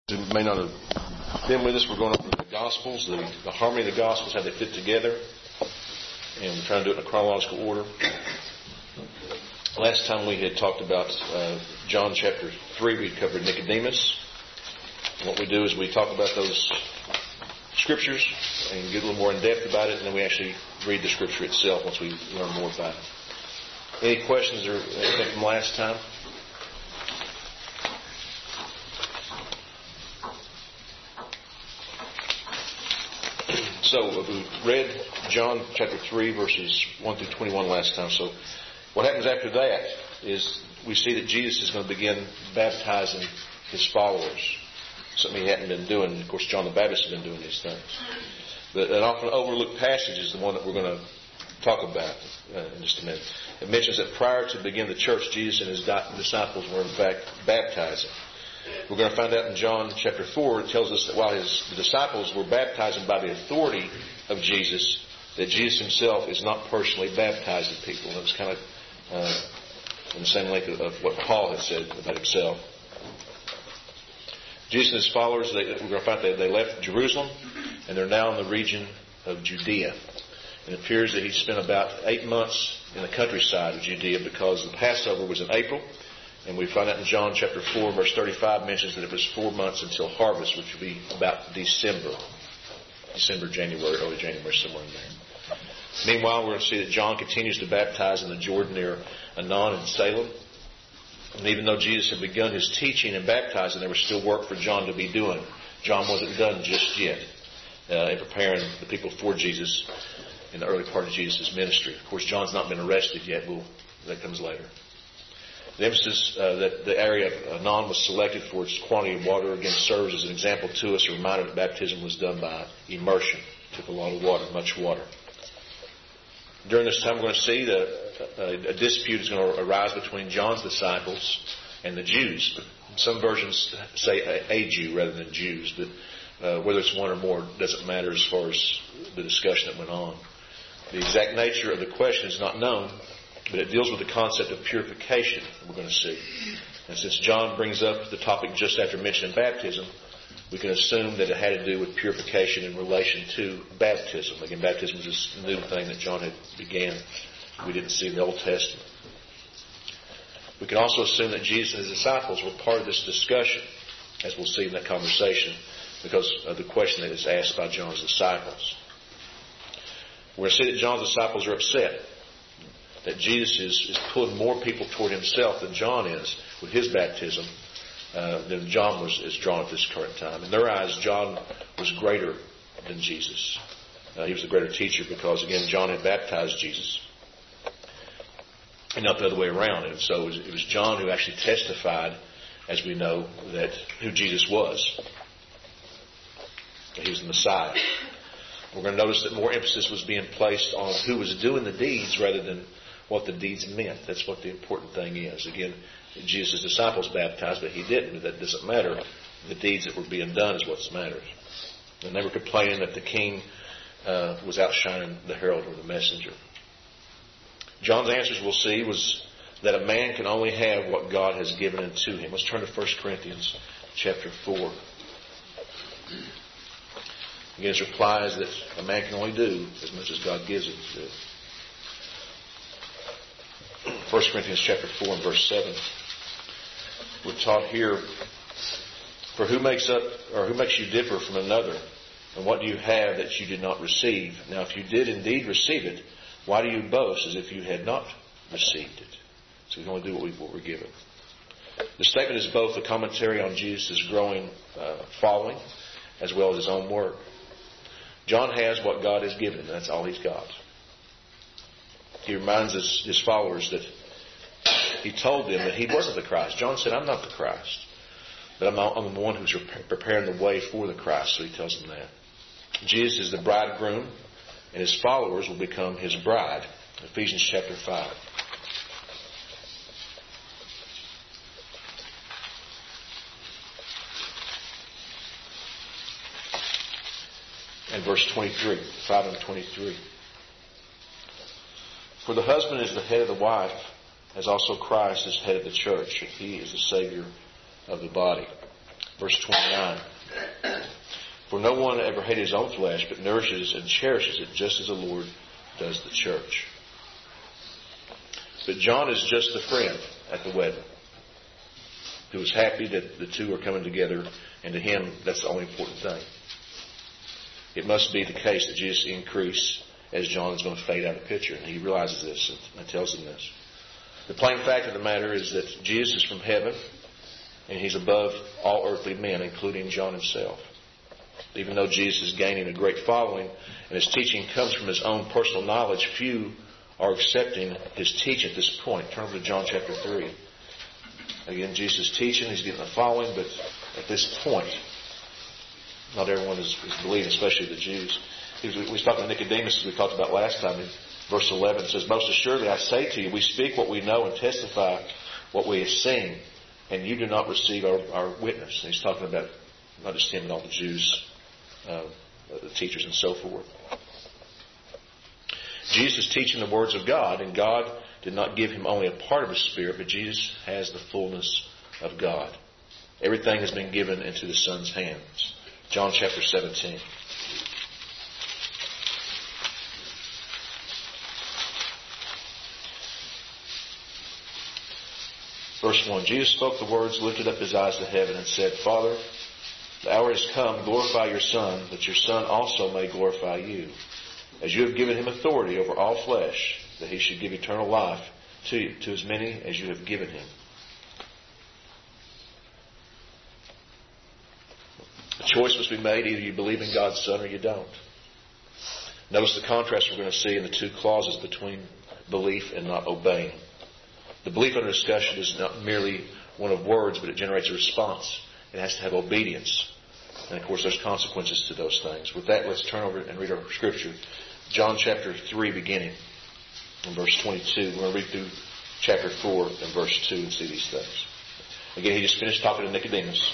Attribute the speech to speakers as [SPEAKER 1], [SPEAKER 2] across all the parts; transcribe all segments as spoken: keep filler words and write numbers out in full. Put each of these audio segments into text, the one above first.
[SPEAKER 1] who may not have been with us, we're going over the Gospels, the, the harmony of the Gospels, how they fit together. And we're trying to do it in a chronological order. Last time we had talked about uh, John chapter three, we covered Nicodemus. And what we do is we talk about those scriptures and get a little more in depth about it, and then we actually read the scripture itself once we learn more about it. Any questions or anything from last time? So we read John chapter three verses one through twenty-one last time. So what happens after that is we see that Jesus is going to begin baptizing his followers. Something he hadn't been doing. Of course, John the Baptist has been doing these things. But an often overlooked passage is the one that we're going to talk about uh, in just a minute. It mentions that prior to begin the church, Jesus and his disciples were in fact baptizing. We're going to find out in John chapter four, it tells us that while his the disciples were baptizing by the authority of Jesus, that Jesus himself is not personally baptizing people. And it was kind of uh, in the same length of, of what Paul had said about himself. Jesus and his followers, they, we're going to find that they left Jerusalem, and they're now in the region of Judea. It appears that he spent about eight months in the countryside of Judea because the Passover was in April. And we find out in John chapter four, verse thirty-five, mentions that it was four months until harvest, which would be about December. December, January, early January, somewhere in there. Meanwhile, we're going to see that John continues to baptize in the Jordan near Anan and Salem. And even though Jesus had begun his teaching and baptizing, there was still work for John to be doing. John wasn't done just yet uh, in preparing the people for Jesus in the early part of Jesus' ministry. Of course, John's not been arrested yet. We'll, that comes later. The emphasis uh, that the area of Anan was selected for its quantity of water, again, serves as an example to us, a reminder that baptism was done by immersion. It took a lot of water, much water. During this time, we're going to see that a, a dispute is going to arise between John's disciples and the Jews. Some versions say a, a Jew rather than Jews, but uh, whether it's one or more doesn't matter as far as the discussion that went on. The exact nature of the question is not known, but it deals with the concept of purification, we're going to see. And since John brings up the topic just after mentioning baptism, we can assume that it had to do with purification in relation to baptism. Again, baptism was this new thing that John had began. We didn't see in the Old Testament. We can also assume that Jesus and his disciples were part of this discussion, as we'll see in that conversation, because of the question that is asked by John's disciples. We're going to see that John's disciples are upset that Jesus is, is pulling more people toward himself than John is with his baptism uh, than John was is drawn at this current time. In their eyes, John was greater than Jesus. Uh, he was the greater teacher because, again, John had baptized Jesus and not the other way around. And so it was, it was John who actually testified, as we know, that who Jesus was. That he was the Messiah. We're going to notice that more emphasis was being placed on who was doing the deeds rather than what the deeds meant. That's what the important thing is. Again, Jesus' disciples baptized, but he didn't. But that doesn't matter. The deeds that were being done is what matters. And they were complaining that the king uh, was outshining the herald or the messenger. John's answers, we'll see, was that a man can only have what God has given unto him. Let's turn to First Corinthians chapter four. Again, his reply is that a man can only do as much as God gives him to do. First Corinthians chapter four and verse seven. We're taught here, for who makes up or who makes you differ from another? And what do you have that you did not receive? Now, if you did indeed receive it, why do you boast as if you had not received it? So we can only do what, we, what we're given. The statement is both a commentary on Jesus' growing uh, following as well as his own work. John has what God has given him. That's all he's got. He reminds his, his followers that he told them that he wasn't the Christ. John said, I'm not the Christ. But I'm, not, I'm the one who's preparing the way for the Christ. So he tells them that. Jesus is the bridegroom, and his followers will become his bride. Ephesians chapter five. And verse twenty-three, five and twenty-three. For the husband is the head of the wife, as also Christ is head of the church, and he is the Savior of the body. Verse twenty-nine. For no one ever hated his own flesh, but nourishes and cherishes it, just as the Lord does the church. But John is just the friend at the wedding, who was happy that the two are coming together, and to him, that's the only important thing. It must be the case that Jesus increase as John is going to fade out of the picture, and he realizes this and tells him this. The plain fact of the matter is that Jesus is from heaven, and he's above all earthly men, including John himself. Even though Jesus is gaining a great following, and his teaching comes from his own personal knowledge, few are accepting his teaching at this point. Turn over to John chapter three. Again, Jesus is teaching, he's getting a following, but at this point, not everyone is, is believing, especially the Jews. He was, we was talking to Nicodemus, as we talked about last time. In verse eleven, it says, Most assuredly I say to you, we speak what we know and testify what we have seen, and you do not receive our, our witness. And he's talking about not just him, but all the Jews, uh, the teachers and so forth. Jesus is teaching the words of God, and God did not give him only a part of his Spirit, but Jesus has the fullness of God. Everything has been given into the Son's hands. John chapter seventeen. Verse one. Jesus spoke the words, lifted up his eyes to heaven, and said, Father, the hour has come, glorify your Son, that your Son also may glorify you. As you have given him authority over all flesh, that he should give eternal life to you, to as many as you have given him. A choice must be made. Either you believe in God's Son or you don't. Notice the contrast we're going to see in the two clauses between belief and not obeying. The belief under discussion is not merely one of words, but it generates a response. It has to have obedience. And of course, there's consequences to those things. With that, let's turn over and read our scripture. John chapter three, beginning in verse twenty-two. We're going to read through chapter four and verse two and see these things. Again, he just finished talking to Nicodemus.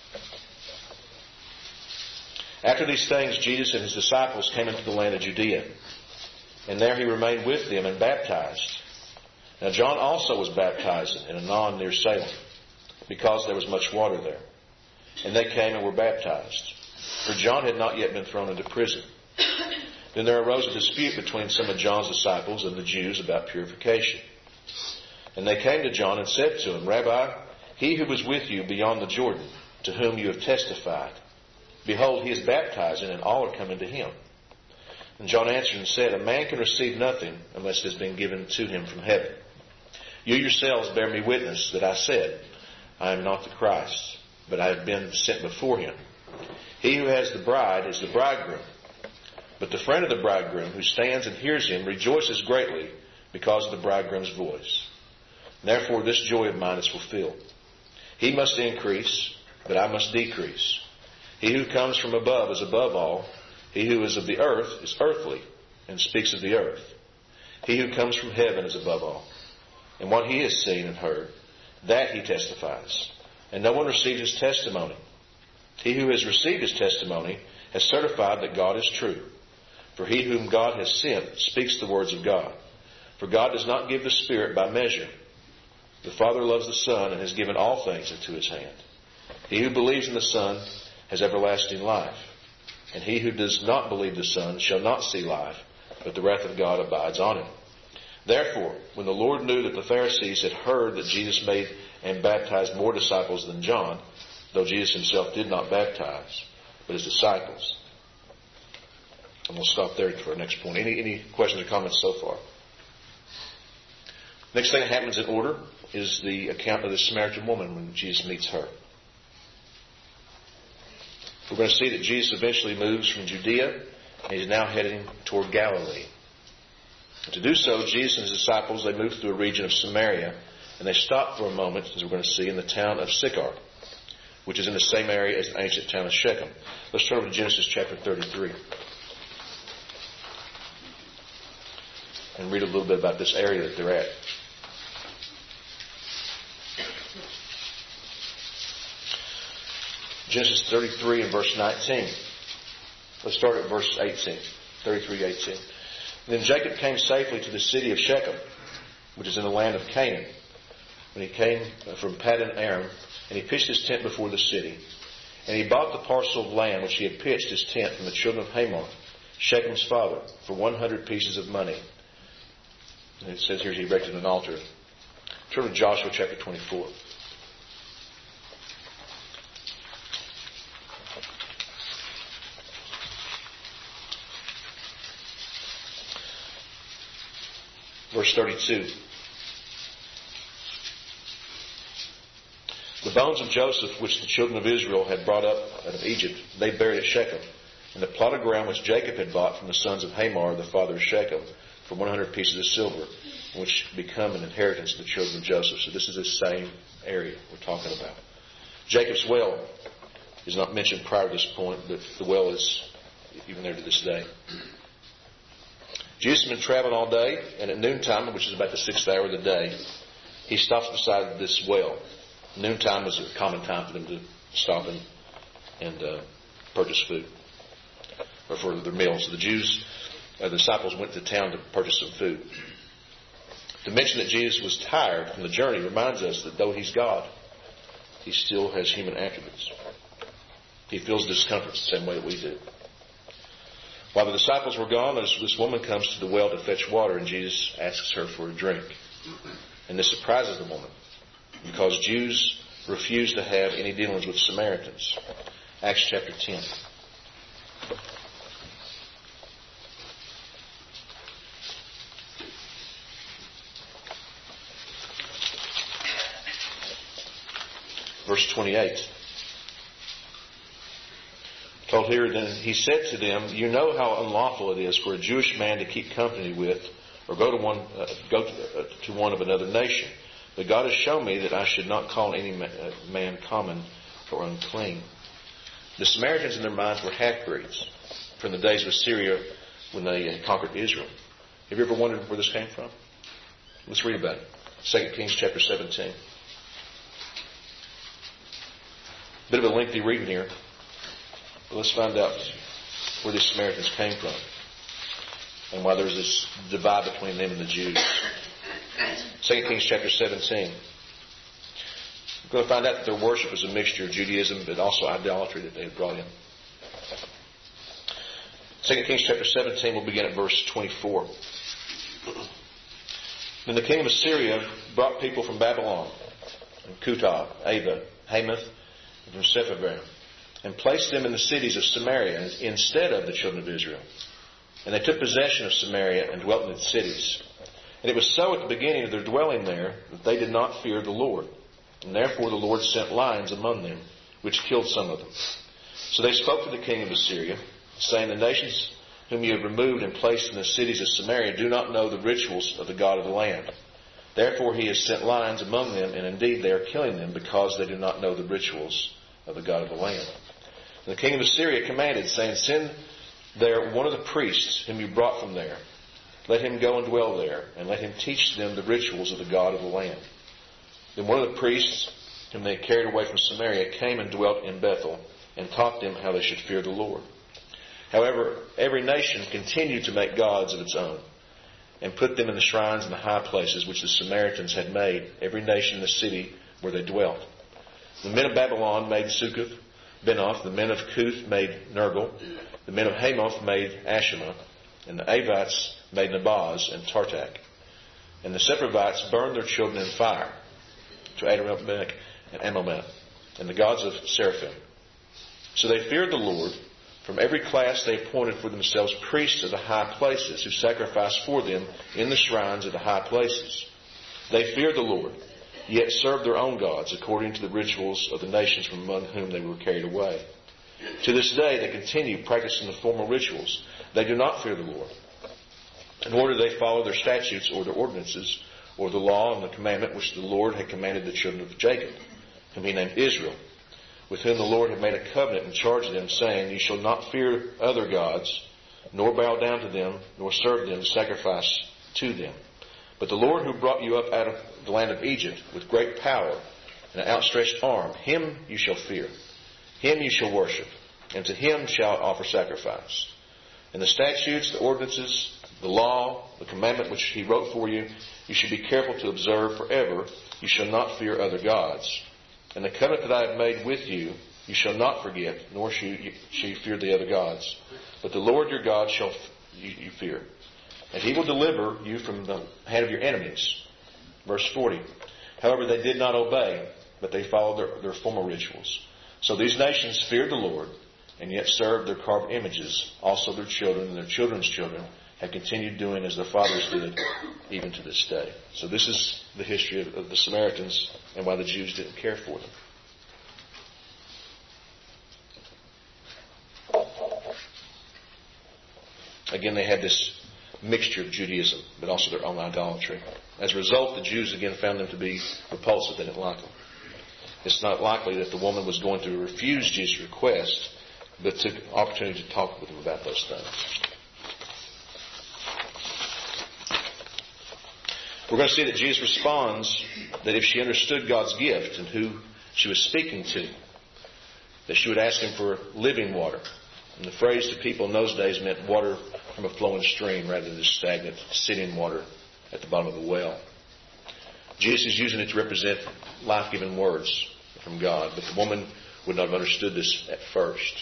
[SPEAKER 1] After these things, Jesus and his disciples came into the land of Judea. And there he remained with them and baptized. Now John also was baptizing in Aenon near Salem, because there was much water there. And they came and were baptized. For John had not yet been thrown into prison. Then there arose a dispute between some of John's disciples and the Jews about purification. And they came to John and said to him, Rabbi, he who was with you beyond the Jordan, to whom you have testified, behold, he is baptizing, and all are coming to him. And John answered and said, A man can receive nothing unless it has been given to him from heaven. You yourselves bear me witness that I said, I am not the Christ, but I have been sent before him. He who has the bride is the bridegroom. But the friend of the bridegroom, who stands and hears him, rejoices greatly because of the bridegroom's voice. Therefore this joy of mine is fulfilled. He must increase, but I must decrease. He who comes from above is above all. He who is of the earth is earthly, and speaks of the earth. He who comes from heaven is above all. And what he has seen and heard, that he testifies. And no one receives his testimony. He who has received his testimony has certified that God is true. For he whom God has sent speaks the words of God. For God does not give the Spirit by measure. The Father loves the Son and has given all things into his hand. He who believes in the Son has everlasting life. And he who does not believe the Son shall not see life, but the wrath of God abides on him. Therefore, when the Lord knew that the Pharisees had heard that Jesus made and baptized more disciples than John, though Jesus himself did not baptize, but his disciples. And we'll stop there for our next point. Any, any questions or comments so far? Next thing that happens in order is the account of the Samaritan woman when Jesus meets her. We're going to see that Jesus eventually moves from Judea and he's now heading toward Galilee. And to do so, Jesus and his disciples, they move through a region of Samaria, and they stop for a moment, as we're going to see, in the town of Sychar, which is in the same area as the ancient town of Shechem. Let's turn over to Genesis chapter thirty-three and read a little bit about this area that they're at. Genesis thirty-three and verse nineteen. Let's start at verse eighteen. thirty-three eighteen. Then Jacob came safely to the city of Shechem, which is in the land of Canaan, when he came from Paddan Aram, and he pitched his tent before the city. And he bought the parcel of land which he had pitched his tent from the children of Hamor, Shechem's father, for one hundred pieces of money. And it says here he erected an altar. Turn to Joshua chapter twenty-four. Verse thirty-two. The bones of Joseph, which the children of Israel had brought up out of Egypt, they buried at Shechem, in the plot of ground which Jacob had bought from the sons of Hamor, the father of Shechem, for one hundred pieces of silver, which become an inheritance of the children of Joseph. So this is the same area we're talking about. Jacob's well is not mentioned prior to this point, but the well is even there to this day. Jesus had been traveling all day, and at noontime, which is about the sixth hour of the day, he stops beside this well. Noontime was a common time for them to stop and, and uh, purchase food, or for their meals. So the Jews, uh, the disciples went to town to purchase some food. To mention that Jesus was tired from the journey reminds us that though he's God, he still has human attributes. He feels discomfort the same way that we do. While the disciples were gone, this, this woman comes to the well to fetch water, and Jesus asks her for a drink. And this surprises the woman, because Jews refuse to have any dealings with Samaritans. Acts chapter ten. Verse twenty-eight. Told here, then he said to them, "You know how unlawful it is for a Jewish man to keep company with, or go to one, uh, go to, uh, to one of another nation. But God has shown me that I should not call any man common or unclean." The Samaritans in their minds were half-breeds from the days of Assyria when they conquered Israel. Have you ever wondered where this came from? Let's read about it. Second Kings chapter seventeen. Bit of a lengthy reading here. But let's find out where these Samaritans came from and why there's this divide between them and the Jews. Second Kings chapter seventeen. We're going to find out that their worship was a mixture of Judaism but also idolatry that they had brought in. Second Kings chapter seventeen, we'll begin at verse twenty-four. Then the king of Assyria brought people from Babylon, and Cutah, Ava, Hamath, and from Sepharvaim, and placed them in the cities of Samaria instead of the children of Israel. And they took possession of Samaria and dwelt in its cities. And it was so at the beginning of their dwelling there that they did not fear the Lord. And therefore the Lord sent lions among them, which killed some of them. So they spoke to the king of Assyria, saying, "The nations whom you have removed and placed in the cities of Samaria do not know the rituals of the God of the land. Therefore he has sent lions among them, and indeed they are killing them because they do not know the rituals of the God of the land." And the king of Assyria commanded, saying, "Send there one of the priests whom you brought from there. Let him go and dwell there, and let him teach them the rituals of the God of the land." Then one of the priests whom they had carried away from Samaria came and dwelt in Bethel, and taught them how they should fear the Lord. However, every nation continued to make gods of its own, and put them in the shrines and the high places which the Samaritans had made, every nation in the city where they dwelt. The men of Babylon made Succoth, Benoth. The men of Cuth made Nergal. The men of Hamath made Ashima. And the Avites made Nabaz and Tartak. And the Sepharvites burned their children in fire to Adrammelech and Amalmeth, and the gods of Seraphim. So they feared the Lord. From every class they appointed for themselves priests of the high places, who sacrificed for them in the shrines of the high places. They feared the Lord, yet served their own gods according to the rituals of the nations from among whom they were carried away. To this day they continue practicing the formal rituals. They do not fear the Lord, nor do they follow their statutes or their ordinances, or the law and the commandment which the Lord had commanded the children of Jacob, whom he named Israel, with whom the Lord had made a covenant and charged them, saying, "You shall not fear other gods, nor bow down to them, nor serve them, sacrifice to them. But the Lord who brought you up out of the land of Egypt with great power and an outstretched arm, him you shall fear. Him you shall worship, and to him shall offer sacrifice. And the statutes, the ordinances, the law, the commandment which he wrote for you, you should be careful to observe forever. You shall not fear other gods. And the covenant that I have made with you You shall not forget, nor shall you fear the other gods. But the Lord your God shall you fear. And He will deliver you from the hand of your enemies. Verse forty. However, they did not obey, but they followed their, their former rituals. So these nations feared the Lord, and yet served their carved images. Also their children and their children's children have continued doing as their fathers did, even to this day. So this is the history of, of the Samaritans and why the Jews didn't care for them. Again, they had this mixture of Judaism, but also their own idolatry. As a result, the Jews again found them to be repulsive. They didn't like them. It's not likely that the woman was going to refuse Jesus' request, but took an opportunity to talk with them about those things. We're going to see that Jesus responds that if she understood God's gift and who she was speaking to, that she would ask Him for living water. And the phrase to people in those days meant water from a flowing stream rather than just stagnant, sitting water at the bottom of the well. Jesus is using it to represent life-giving words from God, but the woman would not have understood this at first.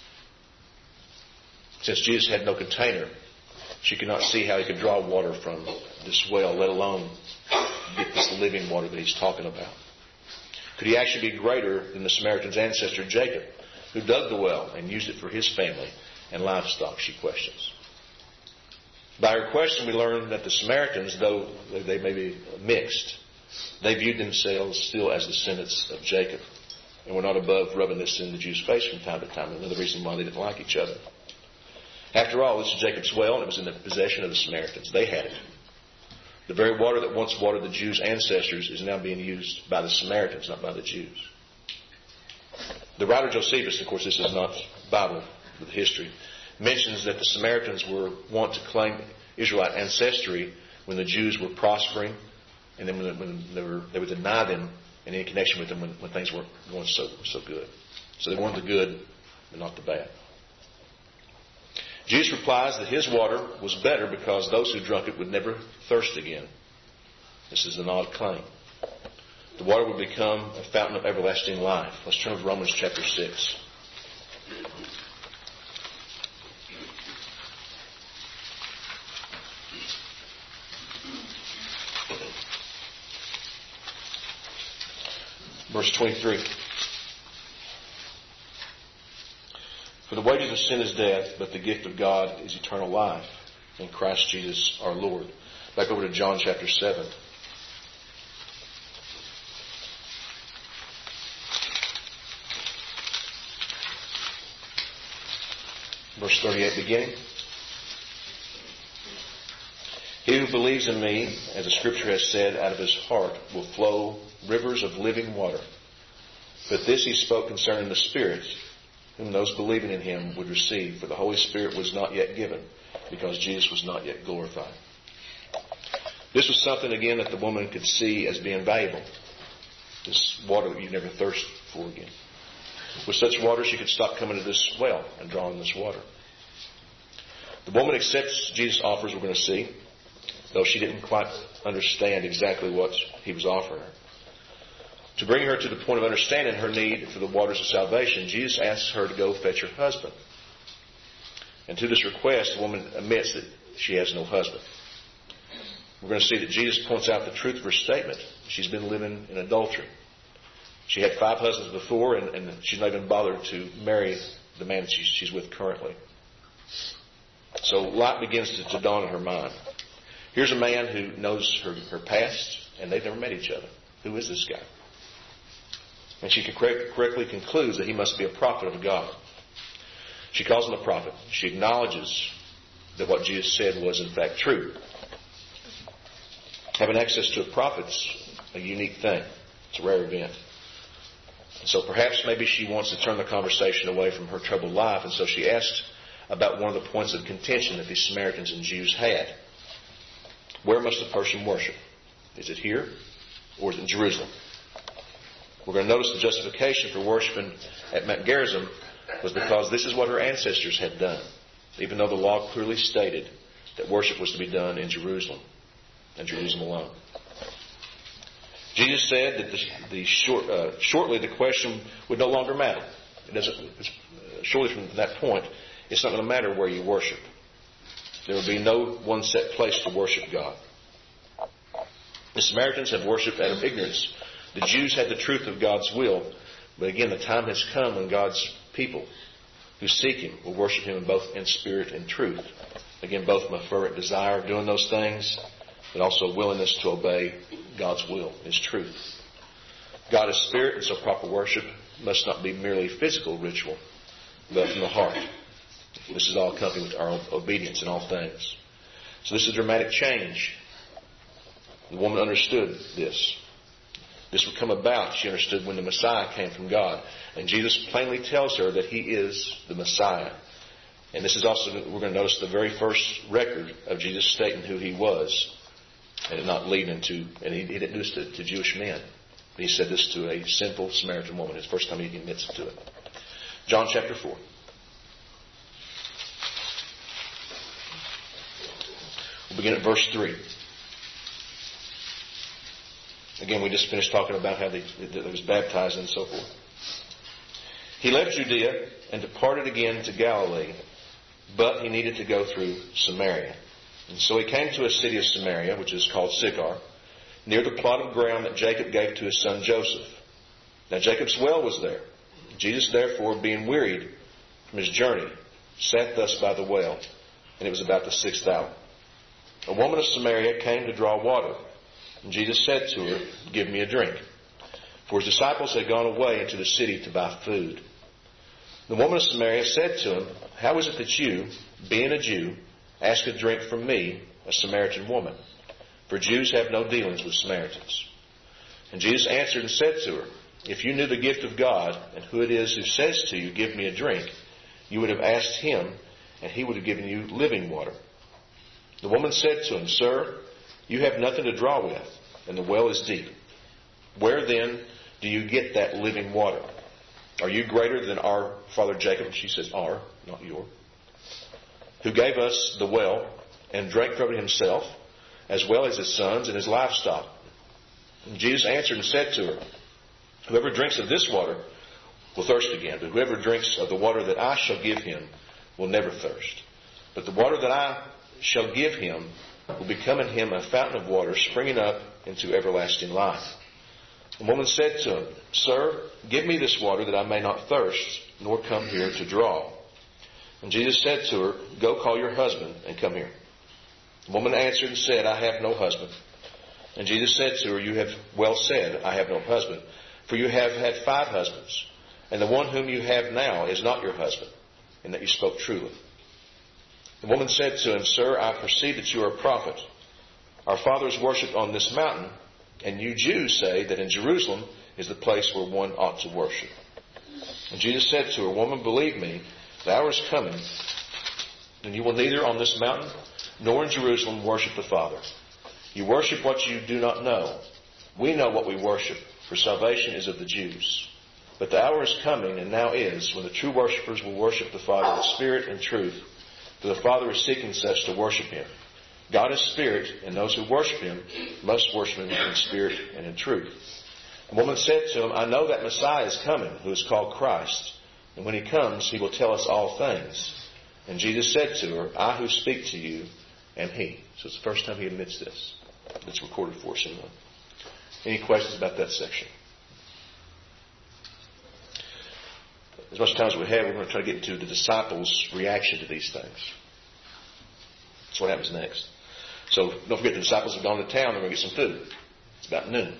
[SPEAKER 1] Since Jesus had no container, she could not see how He could draw water from this well, let alone get this living water that He's talking about. Could He actually be greater than the Samaritan's ancestor Jacob, who dug the well and used it for his family and livestock, she questions. By her question, we learn that the Samaritans, though they may be mixed, they viewed themselves still as descendants of Jacob and were not above rubbing this in the Jews' face from time to time. Another reason why they didn't like each other. After all, this is Jacob's well, and it was in the possession of the Samaritans. They had it. The very water that once watered the Jews' ancestors is now being used by the Samaritans, not by the Jews. The writer Josephus, of course this is not Bible with history, mentions that the Samaritans were wont to claim Israelite ancestry when the Jews were prospering, and then when, when they, were, they would deny them and any connection with them when, when things weren't going so, so good. So they wanted the good, but not the bad. Jesus replies that His water was better because those who drank it would never thirst again. This is an odd claim. The water would become a fountain of everlasting life. Let's turn to Romans chapter six. Verse twenty-three. For the wages of sin is death, but the gift of God is eternal life in Christ Jesus our Lord. Back over to John chapter seven. Verse thirty-eight beginning. He who believes in me, as the Scripture has said, out of his heart will flow rivers of living water. But this he spoke concerning the Spirit, whom those believing in Him would receive. For the Holy Spirit was not yet given, because Jesus was not yet glorified. This was something, again, that the woman could see as being valuable. This water that you never thirst for again. With such water, she could stop coming to this well and drawing this water. The woman accepts Jesus' offers, we're going to see, though she didn't quite understand exactly what He was offering her. To bring her to the point of understanding her need for the waters of salvation, Jesus asks her to go fetch her husband. And to this request, the woman admits that she has no husband. We're going to see that Jesus points out the truth of her statement. She's been living in adultery. She had five husbands before, and, and she's not even bothered to marry the man that she's, she's with currently. So light begins to, to dawn in her mind. Here's a man who knows her, her past, and they've never met each other. Who is this guy? And she correct, correctly concludes that he must be a prophet of God. She calls him a prophet. She acknowledges that what Jesus said was in fact true. Having access to a prophet's a unique thing. It's a rare event. So perhaps maybe she wants to turn the conversation away from her troubled life, and so she asks about one of the points of contention that these Samaritans and Jews had. Where must a person worship? Is it here or is it in Jerusalem? We're going to notice the justification for worshiping at Mount Gerizim was because this is what her ancestors had done, even though the law clearly stated that worship was to be done in Jerusalem, and Jerusalem alone. Jesus said that the, the short, uh, shortly the question would no longer matter. It doesn't. It's, uh, surely from that point, it's not going to matter where you worship. There will be no one set place to worship God. The Samaritans have worshipped out of ignorance. The Jews had the truth of God's will. But again, the time has come when God's people who seek Him will worship Him both in spirit and truth. Again, both from a fervent desire of doing those things, but also a willingness to obey God's will, His truth. God is spirit, and so proper worship must not be merely physical ritual, but from the heart. This is all accompanied with our obedience in all things. So this is a dramatic change. The woman understood this. This would come about, she understood, when the Messiah came from God. And Jesus plainly tells her that He is the Messiah. And this is also, we're going to notice, the very first record of Jesus stating who He was. And not leading into, and He, he didn't do this to, to Jewish men. He said this to a sinful Samaritan woman. It's the first time He admits to it. John chapter four. We'll begin at verse three. Again, we just finished talking about how they, that he was baptized and so forth. He left Judea and departed again to Galilee, but he needed to go through Samaria. And so he came to a city of Samaria, which is called Sychar, near the plot of ground that Jacob gave to his son Joseph. Now Jacob's well was there. Jesus, therefore, being wearied from his journey, sat thus by the well, and it was about the sixth hour. A woman of Samaria came to draw water. And Jesus said to her, "Give me a drink." For his disciples had gone away into the city to buy food. The woman of Samaria said to him, "How is it that you, being a Jew, ask a drink from me, a Samaritan woman? For Jews have no dealings with Samaritans." And Jesus answered and said to her, "If you knew the gift of God, and who it is who says to you, 'Give me a drink,' you would have asked Him, and He would have given you living water." The woman said to him, "Sir, you have nothing to draw with, and the well is deep. Where then do you get that living water? Are you greater than our father Jacob?" She says, "Our, not your. "Who gave us the well and drank from it himself, as well as his sons and his livestock." And Jesus answered and said to her, "Whoever drinks of this water will thirst again, but whoever drinks of the water that I shall give him will never thirst. But the water that I shall give him will become in him a fountain of water springing up into everlasting life." The woman said to him, "Sir, give me this water that I may not thirst, nor come here to draw." And Jesus said to her, "Go call your husband and come here." The woman answered and said, "I have no husband." And Jesus said to her, "You have well said, 'I have no husband,' for you have had five husbands, and the one whom you have now is not your husband, and that you spoke truly." The woman said to him, "Sir, I perceive that you are a prophet. Our fathers worshipped on this mountain, and you Jews say that in Jerusalem is the place where one ought to worship." And Jesus said to her, "Woman, believe me, the hour is coming, and you will neither on this mountain nor in Jerusalem worship the Father. You worship what you do not know. We know what we worship, for salvation is of the Jews. But the hour is coming, and now is, when the true worshippers will worship the Father in spirit and truth, for the Father is seeking such to worship Him. God is spirit, and those who worship Him must worship Him in spirit and in truth." The woman said to him, "I know that Messiah is coming, who is called Christ. And when He comes, He will tell us all things." And Jesus said to her, "I who speak to you am He." So it's the first time He admits this. It's recorded for us. Any questions about that section? As much time as we have, we're going to try to get into the disciples' reaction to these things. That's what happens next. So don't forget, the disciples have gone to town. They're going to get some food. It's about noon.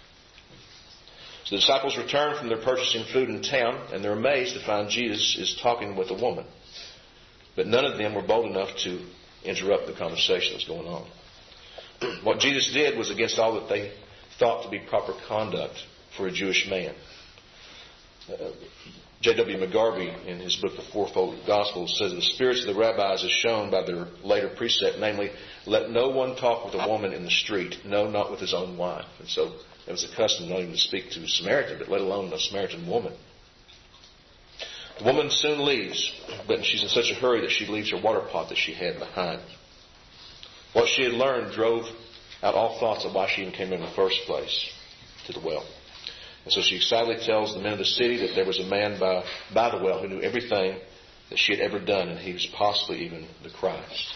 [SPEAKER 1] So the disciples return from their purchasing food in town, and they're amazed to find Jesus is talking with a woman. But none of them were bold enough to interrupt the conversation that's going on. What Jesus did was against all that they thought to be proper conduct for a Jewish man. Uh, J W McGarvey, in his book, The Fourfold Gospels, says the spirits of the rabbis is shown by their later precept, namely, let no one talk with a woman in the street, no, not with his own wife. And so it was a custom not even to speak to a Samaritan, but let alone a Samaritan woman. The woman soon leaves, but she's in such a hurry that she leaves her water pot that she had behind. What she had learned drove out all thoughts of why she even came in the first place to the well. And so she excitedly tells the men of the city that there was a man by, by the well who knew everything that she had ever done, and he was possibly even the Christ.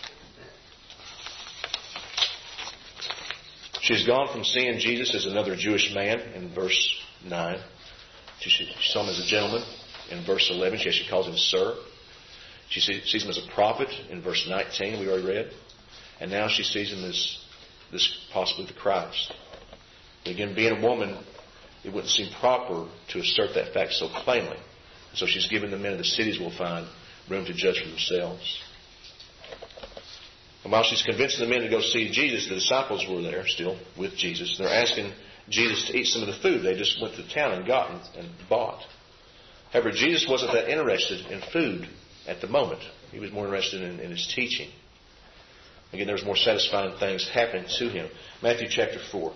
[SPEAKER 1] She's gone from seeing Jesus as another Jewish man in verse nine. She, she saw him as a gentleman in verse eleven. She actually calls him Sir. She sees him as a prophet in verse nineteen, we already read. And now she sees him as this possibly the Christ. But again, being a woman, it wouldn't seem proper to assert that fact so plainly. So she's given the men of the cities, we'll find, room to judge for themselves. And while she's convincing the men to go see Jesus, the disciples were there still with Jesus. They're asking Jesus to eat some of the food they just went to town and got and, and bought. However, Jesus wasn't that interested in food at the moment. He was more interested in, in his teaching. Again, there was more satisfying things happening to him. Matthew chapter four.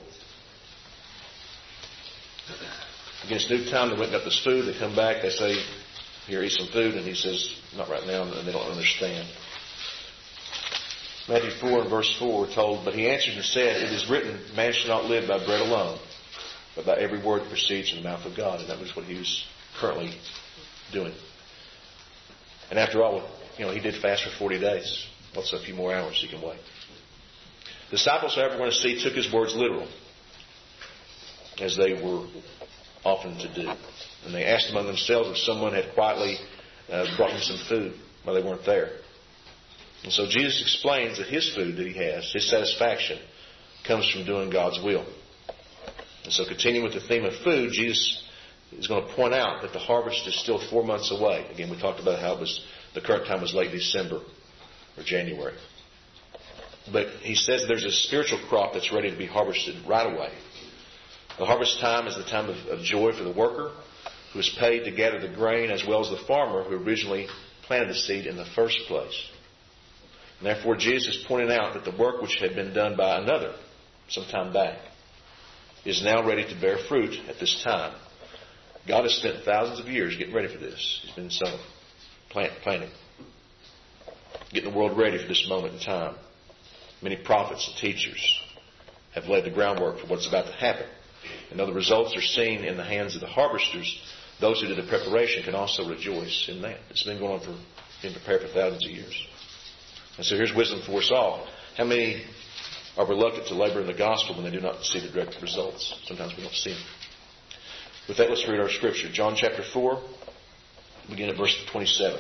[SPEAKER 1] Again, it's new time. They went and got this food. They come back. They say, here, eat some food. And he says, not right now. And they don't understand. Matthew four and verse four, we're told, but he answered and said, it is written, man shall not live by bread alone, but by every word that proceeds from the mouth of God. And that was what he was currently doing. And after all, you know, he did fast for forty days. What's a few more hours he can wait? The disciples, however, want to see, took his words literal, as they were often to do. And they asked among themselves if someone had quietly uh, brought them some food while they weren't there. And so Jesus explains that his food that he has, his satisfaction, comes from doing God's will. And so continuing with the theme of food, Jesus is going to point out that the harvest is still four months away. Again, we talked about how it was the current time was late December or January. But he says there's a spiritual crop that's ready to be harvested right away. The harvest time is the time of, of joy for the worker who is paid to gather the grain, as well as the farmer who originally planted the seed in the first place. And therefore, Jesus is pointing out that the work which had been done by another some time back is now ready to bear fruit at this time. God has spent thousands of years getting ready for this. He's been sowing, plant, planting, getting the world ready for this moment in time. Many prophets and teachers have laid the groundwork for what's about to happen. And though the results are seen in the hands of the harvesters, those who did the preparation can also rejoice in that. It's been going on for, been prepared for thousands of years. And so here's wisdom for us all. How many are reluctant to labor in the gospel when they do not see the direct results? Sometimes we don't see them. With that, let's read our scripture. John chapter four, begin at verse twenty-seven.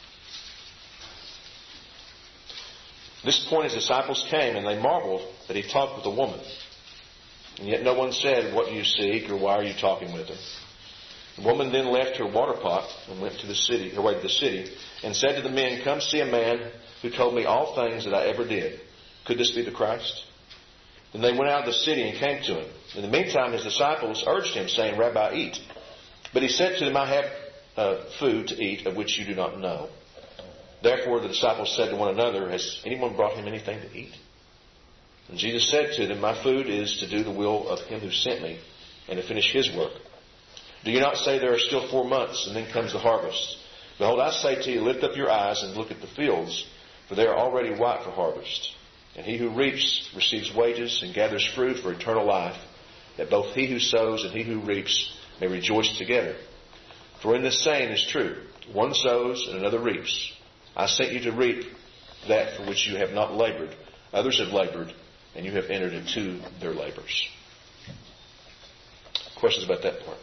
[SPEAKER 1] At this point his disciples came, and they marveled that he talked with a woman. And yet no one said, what do you seek, or why are you talking with her? The woman then left her water pot and went to the city, her way to the city, and said to the men, come see a man who told me all things that I ever did. Could this be the Christ? Then they went out of the city and came to him. In the meantime, his disciples urged him, saying, Rabbi, eat. But he said to them, I have uh, food to eat of which you do not know. Therefore the disciples said to one another, has anyone brought him anything to eat? And Jesus said to them, my food is to do the will of him who sent me, and to finish his work. Do you not say there are still four months, and then comes the harvest? Behold, I say to you, lift up your eyes and look at the fields, for they are already white for harvest. And he who reaps receives wages and gathers fruit for eternal life, that both he who sows and he who reaps may rejoice together. For in this saying is true, one sows and another reaps. I sent you to reap that for which you have not labored. Others have labored, and you have entered into their labors. Questions about that part?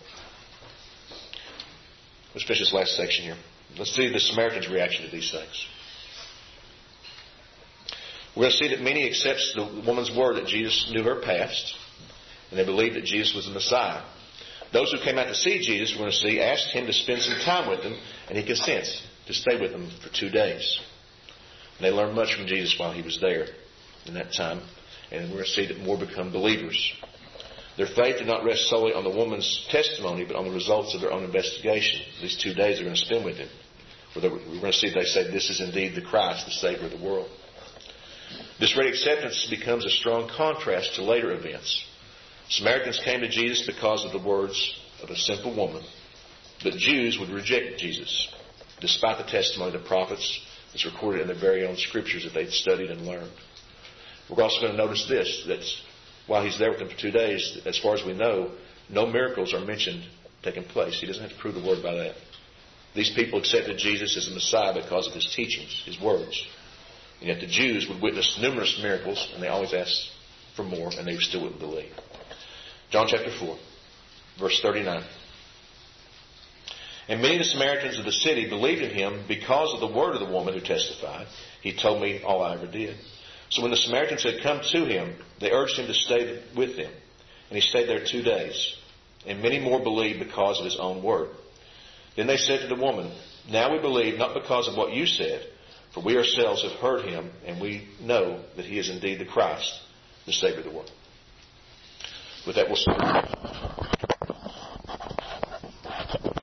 [SPEAKER 1] Let's finish this last section here. Let's see the Samaritan's reaction to these things. We're going to see that many accepts the woman's word that Jesus knew her past, and they believed that Jesus was the Messiah. Those who came out to see Jesus, we're going to see, asked him to spend some time with them, and he consents to stay with them for two days. And they learned much from Jesus while he was there in that time, and we're going to see that more become believers. Their faith did not rest solely on the woman's testimony, but on the results of their own investigation. These two days they're going to spend with him. We're going to see they say, this is indeed the Christ, the Savior of the world. This ready acceptance becomes a strong contrast to later events. Samaritans came to Jesus because of the words of a simple woman, but Jews would reject Jesus, despite the testimony of the prophets that's recorded in their very own scriptures that they'd studied and learned. We're also going to notice this, that while he's there with them for two days, as far as we know, no miracles are mentioned taking place. He doesn't have to prove the word by that. These people accepted Jesus as the Messiah because of his teachings, his words. And yet the Jews would witness numerous miracles, and they always asked for more, and they still wouldn't believe. John chapter four, verse thirty-nine. And many of the Samaritans of the city believed in him because of the word of the woman who testified, he told me all I ever did. So when the Samaritans had come to him, they urged him to stay with them. And he stayed there two days. And many more believed because of his own word. Then they said to the woman, now we believe not because of what you said, for we ourselves have heard him, and we know that he is indeed the Christ, the Savior of the world. With that, we'll start.